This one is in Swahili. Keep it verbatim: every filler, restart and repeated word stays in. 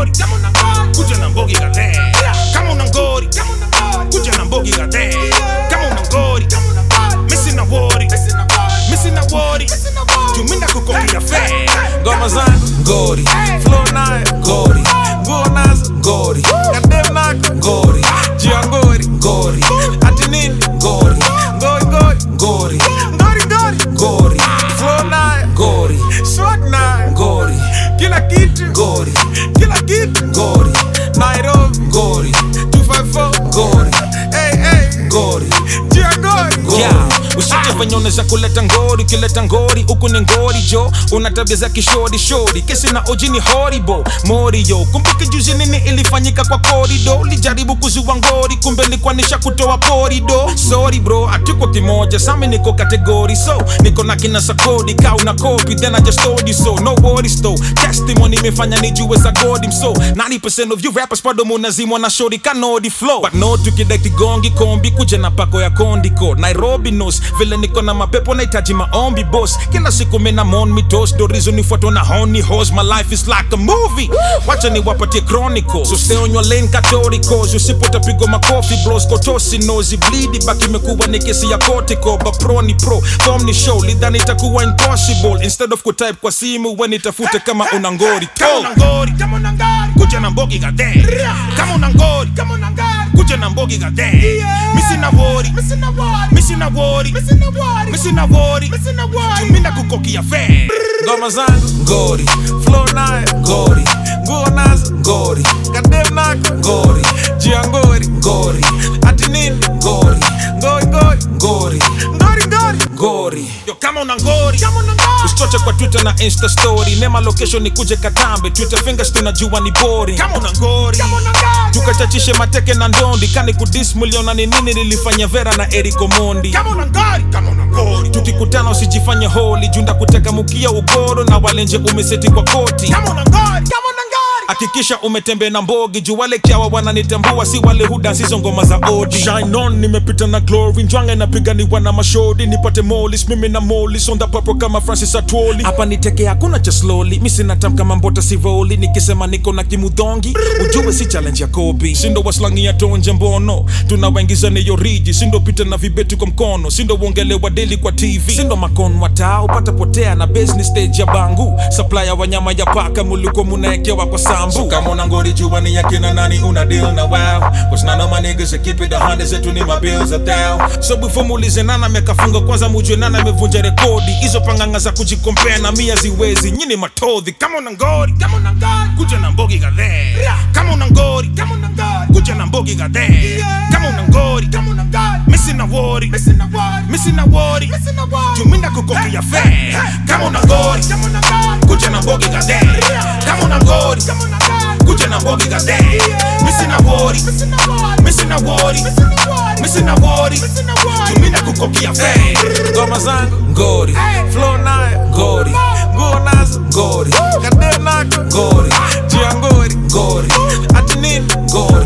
ngori, kuja na mbogi gade. Kama una ngori, kuja na mbogi gade. Kama una ngori, missing na worry, missing na worry. Tuminda kukokia fe. Ngoma zangu ngori, flow nayo ngori, nguo nazo ngori, kadem nako ngori, jia ngori ngori, ati nini ngori, ngori ngori ngori, ngori ngori ngori, flow nayo ngori, swag nayo ngori, kila kitu ngori, kila kitu ngori, Nairobi ngori, two five four ngori, hey hey ngori, jia ngori ngori. Yeah, usije fanyone za kuleta ngori, kileta ngori huku ni ngori jo. Una tabia za kishori shori, kesi na oji ni horrible Morio. Kumbuka juzi nini ilifanyika kwa korido. Lijaribu kuzua ngori, kumbe nilikuwa nisha kutoa korido. Sorry bro, atuko kimoja, sami niko kategori. So, niko na kina sakodi, kau na copy, then I just told you so. No worries though, testimony imefanya nijue za godi mso. ninety percent of you rappers bado munazimwa na shori kanodi flow. But no tukidekti gongi kombi, kuja na pako ya kondiko. Nairobi knows, vile niko na mapepo naitaji maombi boss. Kila siku mina mon mi toast, do reason nifuato na honey horse. My life is like a movie, wacha ni wapatie chronicles. So stay on your lane catoricals, usipota pigo makofi bros. Kotosi nozi bleedi, baki imekuwa ni kesi ya kotiko. But pro ni pro, form ni show, lidhani itakuwa impossible. Instead of kutype kwa simu, we nitafute kama una ngori. Kama una ngori, kuja na mbogi gade. Kama una ngori, kuja na mbogi gade. Missing na worry, missing na worry, missing na worry. Tuminda kukokia fe. Ngoma zangu ngori, flow nayo ngori, nguo nazo ngori, kadem nako ngori, jia ngori ngori, ati nini ngori, ngori ngori ngori, ngori ngori ngori. Yo kama una ngori, usichoche kwa Twitter na Insta story. Nema location ni kuje Katambe, Twitter fingers tunajua ni boring. Kama una ngori, tukachachishe mateke na ndondi. Kani kudis miliona ni nini nilifanya Vera na Eriko Mondi. Kama una ngori, kama una ngori, tukikutana usijifanye holy. Junda kuteka mukia ugoro na walenje umeseti kwa koti. Kama una ngori, kama una ngori, hakikisha umetembe na mbogi. Juu wale kiawa wananitambua, si wale huda sizo ngoma za odi. Shine on, nimepita na glory, njwange napiga ni wana mashodi. Nipate molis, mimi na molis, on the purple kama Francis Atwoli. Hapa niteke hakuna cha slowly, misi natam kama mbota sivoli. Nikisema niko na kimudongi, ujue si challenge ya Kobe. Sindo waslangi ya tonje mbono, tunawaingiza ni yoriji. Sindo pita na vibetu kwa mkono, sindo wongelewa daily kwa T V. Sindo makono wata, upata potea na business stage ya bangu. Supplier wa nyama ya paka, muliko munaekewa kwa sambu. So kama una ngori jua ni yakina nani una deal na wow. Cause none of my niggas that keep it a hundred zetu ni my bills a thou. So before muulize nana mekafunga, kwanza mujue nana mevunja rekodi. Izo panganga za kujikompea na mia ziwezi, nyini matodhi. Kama una ngori, kama una ngori, kuja na mbogi gade. Kama una ngori, kama una ngori, kuja na mbogi gade. Kama una ngori, kama una ngori, missing na worry, missing na worry, missing na worry, tuminda kukokia fe. Kama una ngori, kama una ngori, kuja na mbogi gade. Kama una ngori, kama una ngori, kuja na mbogi gade. Missing na worry, missing na worry, missing na worry, tuminda kukokia fe. Ngoma zangu ngori, flow nayo ngori, nguo nazo ngori, kadem nako ngori, jia ngori ngori, ati nini ngori.